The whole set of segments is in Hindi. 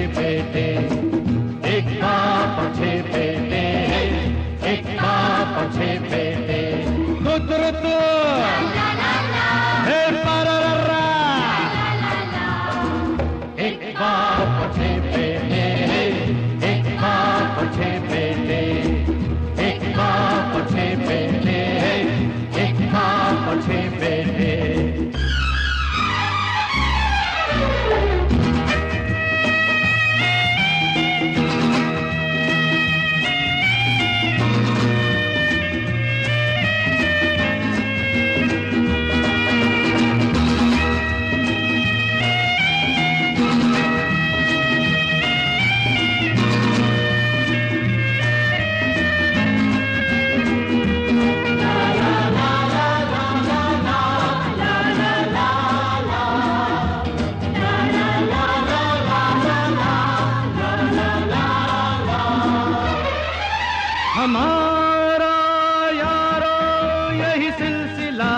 बेटे, एक बाप और 6 बेटे, एक बाप और 6 बेटे। कुदरत है पररा, एक बाप और 6 बेटे, एक बाप और 6 बेटे, एक बाप और 6 बेटे, एक बाप और 6 बेटे। हमारा यारो यही सिलसिला,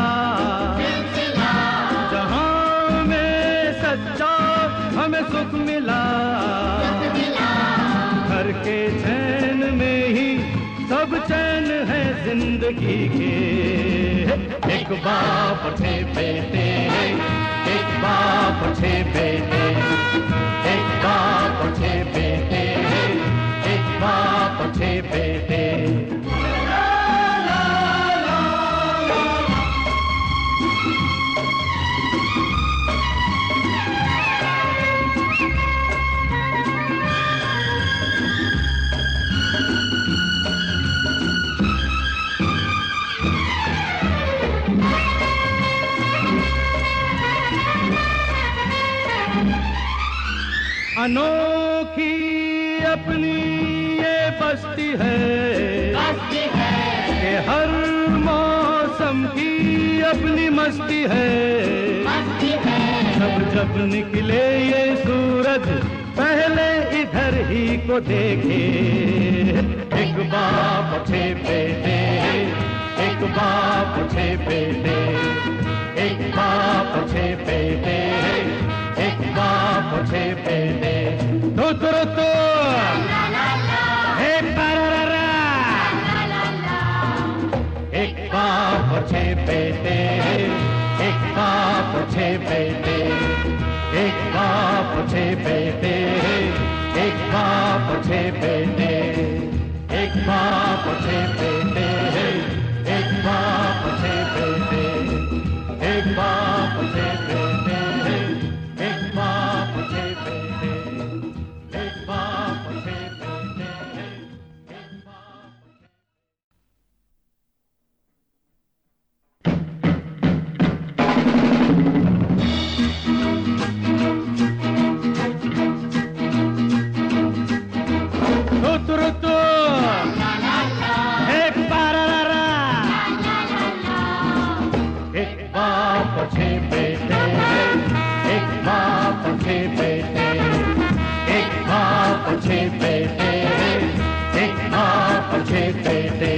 जहां में सच्चा हमें सुख मिला, घर के चैन में ही सब चैन है जिंदगी के। एक बाप और 6 बेटे, एक बाप और 6 बेटे, एक बाप और 6 बेटे, एक बाप और 6 बेटे। अनोखी अपनी ये बस्ती है, कि हर मौसम की अपनी मस्ती है। जब निकले ये सूरज पहले इधर ही को देखे। एक बाप और 6 बेटे, एक बाप और 6 बेटे, एक बाप और 6 बेटे, एक बाप और 6 बेटे। तो हे पररा, एक बाप और 6 बेटे, एक बाप और 6 बेटे, एक बाप और 6 बेटे, एक बाप और 6 बेटे, एक बाप और 6 बेटे, एक बाप और 6 बेटे, एक बाप और 6 बेटे, एक बाप और 6 बेटे, एक बाप और 6 बेटे, एक बाप। एक बाप और 6 बेटे, एक बाप और 6 बेटे, एक बाप और 6 बेटे, एक बाप और 6 बेटे।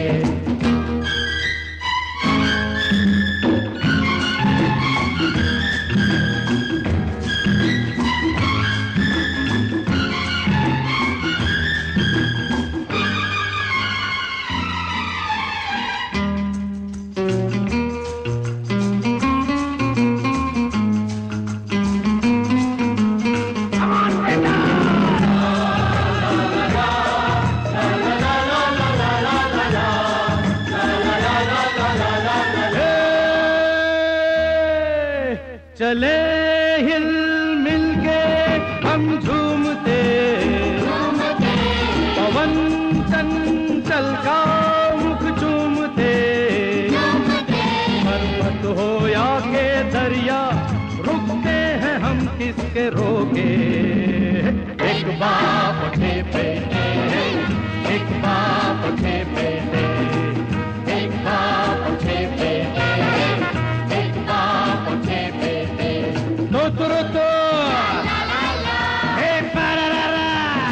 चले हिल मिल के हम झूमते, पवन चंचल का मुख चूमते, पर्वत हो या के दरिया रुकते हैं हम किसके रोके। एक बाप और 6 बेटे, एक बाप और 6 बेटे, एक बाप और 6 बेटे, एक बाप और 6 बेटे। तो हे पररा,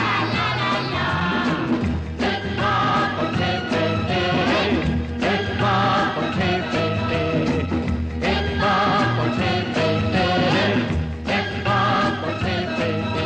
एक बाप और 6 बेटे, एक बाप और 6 बेटे, एक बाप और 6 बेटे, एक बाप और 6 बेटे।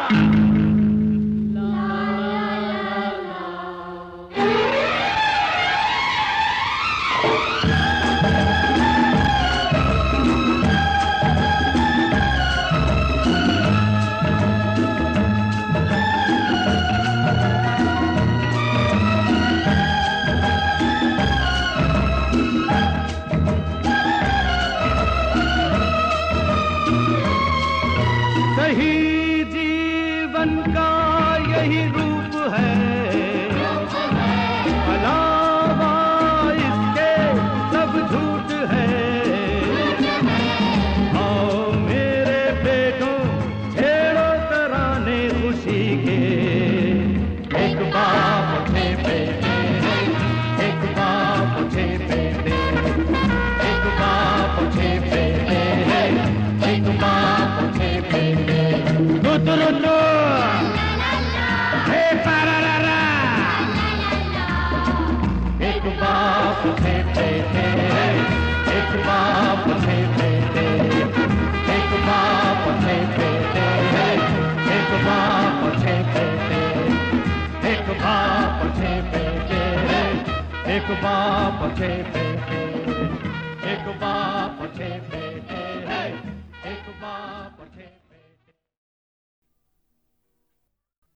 सही जीवन का यही रूप है, अलावा इसके सब झूठ है। आओ मेरे बेटों छेड़ो तराने खुशी के, एक बाप थे बेटे, एक बाप थे बेटे, एक बाप थे बेटे, एक बाप थे बेटे। Tuturutu, hey pararara, एक बाप थे बेटे, एक बाप थे बेटे, एक बाप थे बेटे, एक बाप थे बेटे, एक बाप थे बेटे, एक बाप थे बेटे।